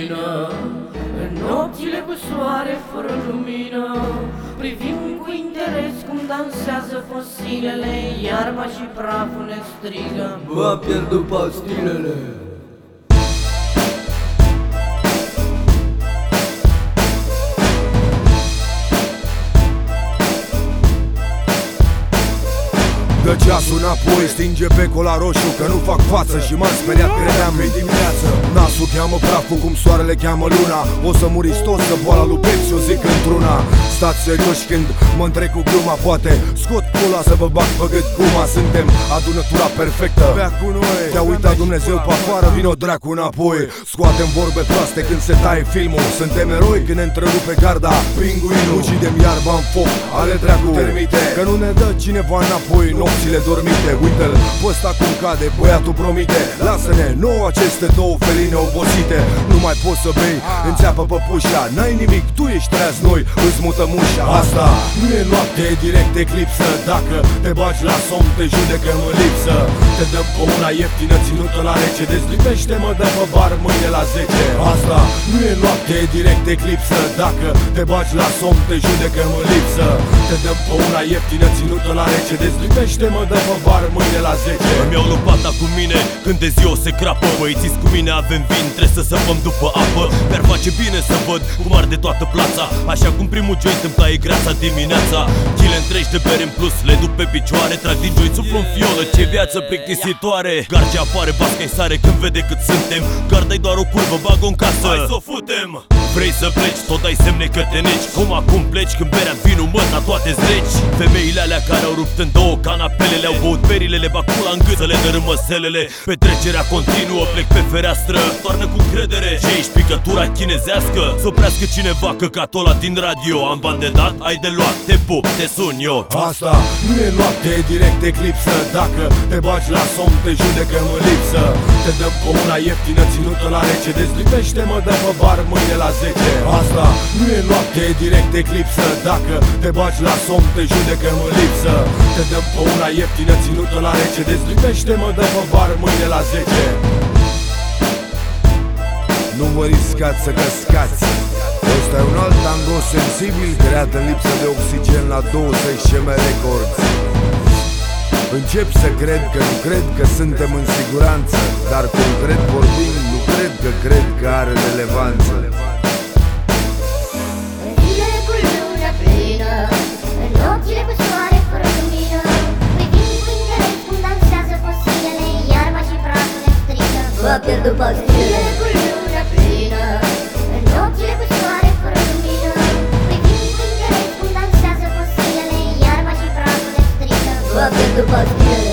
plină. În nopțile cu soare fără lumină privim cu interes cum dansează fosilele, iarba și praful ne strigă: v-a pierdut pastilele. Dă ceasul înapoi, stinge becul la roșu, că nu fac față și m-am speriat, credeam că-i dimineață. Nasul cheamă praful cum soarele cheamă luna. O să muriți toți de boala lui Pepsi, o zic într-una. Stați serioși când mă întrec cu gluma, poate scot pula să vă bag pe gât cuma. Suntem adunătura perfectă, te-a uitat Dumnezeu pe afară, vino dracu înapoi. Scoatem vorbe proaste când se taie filmul, suntem eroi când ne întrerupe garda pinguinul. Ucidem iarba în foc, ale dracu termite, că nu ne dă cineva înapoi nopțile dormite. Uite-l pe ăsta cum cade, băiatul promite. Lasă-ne nouă aceste două feline obosite. Nu mai poți să bei, înțeapă păpușa. N-ai nimic, tu ești treaz, noi îți mutăm ușa. Asta nu e noapte, e direct eclipsă. Dacă te bagi la somn, te judecăm în lipsă. Te dăm pe una ieftină, ținută la rece. Dezlipește-mă de pe bar mâine la 10. Asta nu e noapte, e direct eclipsă. Dacă te bagi la somn, te judecăm în lipsă. Te dăm pe una ieftină, ținută la rece. Dezlipește-mă de pe bar mâine la 10. Îmi iau lopata cu mine când de zi o se crapă. Băieți cu mine avem vin, trebuie să săpăm după apă. Mi-ar face bine să văd cum arde toată plața, așa cum primul joint îmi taie greața dimineața. Chile întregi de bere în plus, le duc pe picioare. Trag din joint, suflu în fiolă, ce viață plictisitoare. Gargea apare, basca-i sare când vede cât suntem. Garda-i doar o curvă, bag-o în casă, hai s-o futem. Vrei să pleci, tot ai semne că te neci. Cum acum pleci când berea vinul măta toate zreci. Femeile alea care au rupt în două canapele, le-au băut berile, le bag pula în gât să le dărâmă selele. Petrecerea continuă, plec pe fereastră, toarnă cu credere. Ce ești, picătura chinezească? Să oprească cineva căcatul ăla din radio. Am bani de dat, ai de luat, te pup, te sun eu. Asta nu e noapte, e direct eclipsă. Dacă te bagi la somn, te judecăm în lipsă. Te dăm pe una ieftină, ținută la rece. Dezlipește-mă de pe bar mâine la 10. Asta nu e noapte, e direct eclipsă. Dacă te bagi la somn, te judecăm în lipsă. Te dăm pe una ieftină, ținută la rece. Dezlipește-mă de pe bar mâine la 10. Nu vă riscați să căscați. Ăsta e un alt tango sensibil, creat în lipsă de oxigen la 20 CM Records. Încep să cred că nu cred că suntem în siguranță, dar concret vorbind, nu cred că are relevanță. În zilele cu luna plină, în nopțile cu soare fără lumină, privim cu interes cum dansează fosilele, iarba și praful ne strigă: v-a pierdut pastilele. Cu luna plină, în nopțile cu soare fără lumină, privim cu interes cum dansează fosilele, iarba și praful ne strigă: v-a pierdut pastilele.